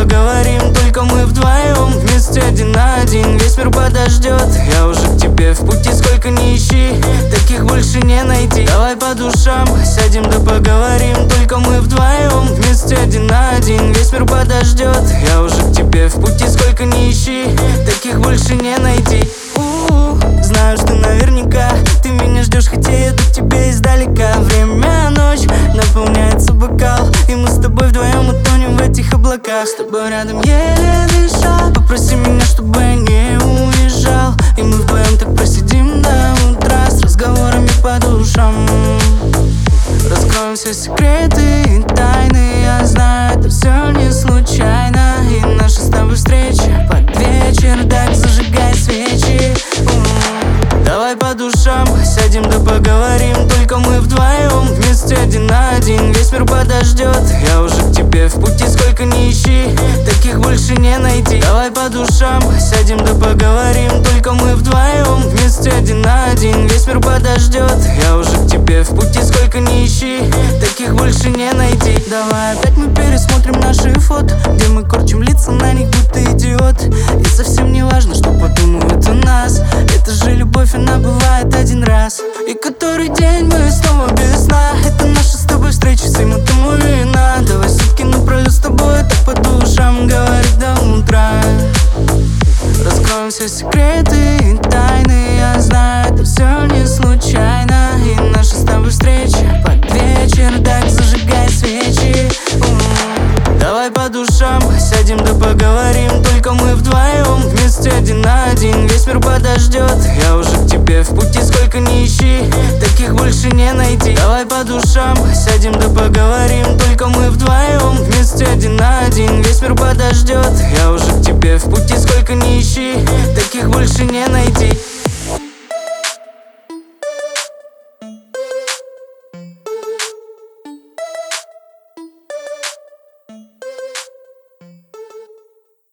поговорим, только мы вдвоем, вместе один на один. Весь мир подождет, я уже к тебе в пути, сколько не ищи, таких больше не найти. Давай по душам сядем да поговорим, только мы вдвоем, вместе один на один. Весь мир подождет, я уже к тебе в пути, сколько не ищи, таких больше не найти. Знаю, что наверняка ты меня ждешь, хотя еду к тебе издалека. Время, ночь, наполняется бокал, и мы с тобой вдвоем утонем в этих облаках. С тобой рядом еле дышал, попроси меня, чтобы я не уезжал, и мы вдвоем так просидим до утра с разговорами по душам. Раскроем все секреты и тайны, я знаю, это все не случайно. И наша с тобой встреча под вечер, так зажигай свечи. Давай по душам сядем да поговорим, только мы вдвоем, вместе один на один. Весь мир подождет, я уже к тебе в пути, сколько не ищи, таких больше не найти. Давай по душам сядем да поговорим, только мы вдвоем, вместе один на один. Весь мир подождет, я уже к тебе в пути, сколько не ищи, таких больше не найти. Давай опять мы пересмотрим наши фото, где мы корчим лица на них, будто идиот. И совсем не важно, что подумают о нас, это же любовь, она бывает один раз. И который день мы снова без сна, это наша с тобой встреча, всему тому вина. Давай сутки напролёт с тобой так по душам говорить до утра. Раскроем все секреты и тайны, я знаю, это все не случайно. И наша с тобой встреча под вечер, так зажигай свечи. Давай по душам сядем да поговорим, только мы вдвоем, вместе один на один. Весь мир подождет, я уже к тебе в пути, сколько не ищи, таких больше не найти. Давай по душам сядем да поговорим, только мы вдвоем, вместе один на один. Весь мир подождет, я уже к тебе в пути, сколько не ищи, таких больше не найти.